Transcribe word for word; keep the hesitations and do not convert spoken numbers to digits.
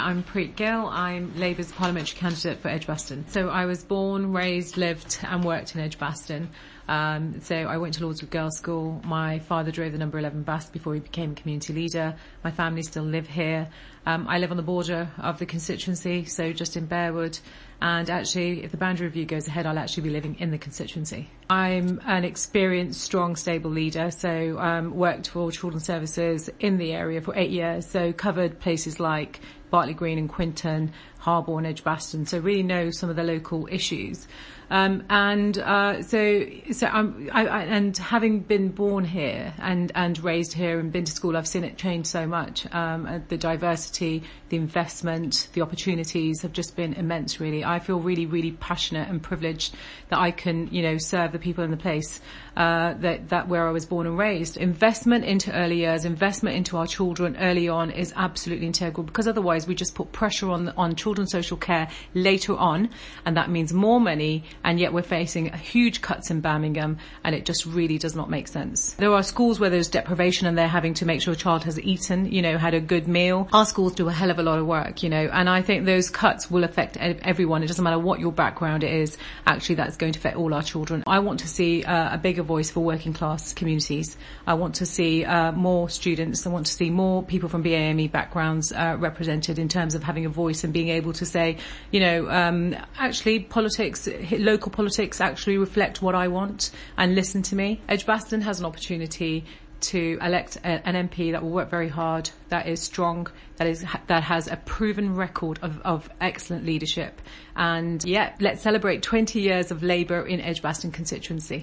I'm Preet Gill. I'm Labour's parliamentary candidate for Edgbaston. So I was born, raised, lived and worked in Edgbaston. Um, so I went to Lordswood Girls' School. My father drove the number eleven bus before he became a community leader. My family still live here. Um, I live on the border of the constituency, so just in Bearwood. And actually, if the boundary review goes ahead, I'll actually be living in the constituency. I'm an experienced, strong, stable leader, so um, worked for Children's Services in the area for eight years, so covered places like Bartley Green and Quinton, Harborne, Edgbaston, so really know some of the local issues. Um, and uh, so, so I'm, I, I, and having been born here and, and raised here and been to school, I've seen it change so much. Um, the diversity, the investment, the opportunities have just been immense, really. I feel really, really passionate and privileged that I can, you know, serve the people in the place uh, that, that where I was born and raised. Investment into early years, investment into our children early on is absolutely integral, because otherwise we just put pressure on on children's social care later on, and that means more money. And yet we're facing huge cuts in Birmingham, and it just really does not make sense. There are schools where there's deprivation and they're having to make sure a child has eaten, you know, had a good meal. Our schools do a hell of a lot of work, you know, and I think those cuts will affect everyone. It doesn't matter what your background is, actually that's going to affect all our children. I want to see uh, a bigger voice for working class communities. I want to see uh, more students. I want to see more people from B A M E backgrounds uh, represented in terms of having a voice and being able to say, you know, um, actually politics, local politics actually reflect what I want and listen to me. Edgbaston has an opportunity to elect a, an M P that will work very hard, that is strong, that is that has a proven record of, of excellent leadership. And yeah, let's celebrate twenty years of Labour in Edgbaston constituency.